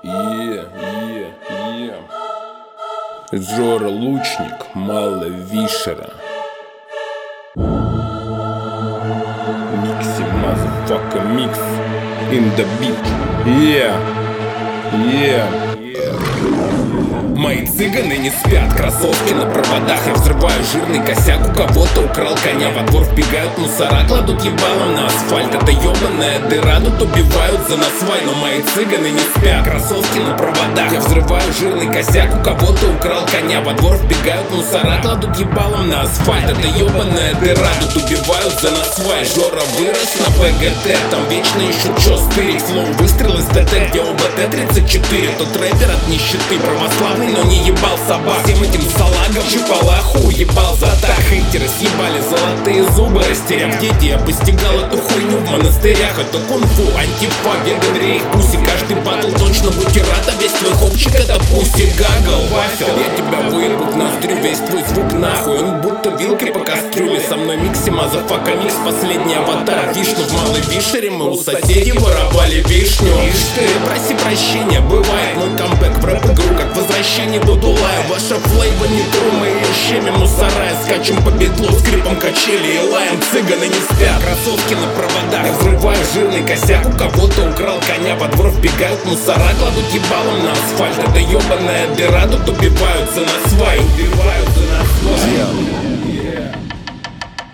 Жора Лучник, Мало Вишера. Mixi motherfucker mix in the beat. Мои цыганы не спят, кроссовки на проводах. Я взрываю жирный косяк, у кого-то украл коня. Во двор вбегают мусора, кладут ебалом на асфальт. Это ебаная дыра, тут убивают за насвай. Но мои цыганы не спят, кроссовки на проводах. Я взрываю жирный косяк, у кого-то украл коня. Во двор вбегают мусора, кладут ебалом на асфальт. Это ебаная дыра, тут убивают за насвай. Жора вырос на ПГТ, там вечно ищут чё стырить. Флоу выстрел из ТТ, где ОБТ-34. Тот рэпер от нищеты, православный, но не ебал собак. Всем этим салагам чипалаху уебал за так. Хейтеры съебали золотые зубы, растеряв дети. Я постигал эту хуйню в монастырях. Это кунг-фу, антифа, веган, рейх, пуси. Каждый батл точно бутерат, а весь твой хопчик это пуси. Гагл, вафел, я тебя выебу в ноздрю, весь твой звук нахуй. Он будто вилкой по кастрюле. Со мной Микси мазафака микс, последний аватар. Вишну в Малой Вишере, мы у соседей воровали вишню. Ишь ты, проси прощения, бывает мой камбэк в рэп-игру, как возвращение Будулая. Ваша флейва не тру, мы ее щемим у сарая. Скачем по бетлу, скрипом качели и лаем. Цыганы не спят, кроссовки на проводах. Я взрываю жирный косяк, у кого-то украл коня. Во двор вбегают мусора, кладут ебалом на асфальт. Это ебаная дыра, тут убивают за насвай. Убивают за насвай.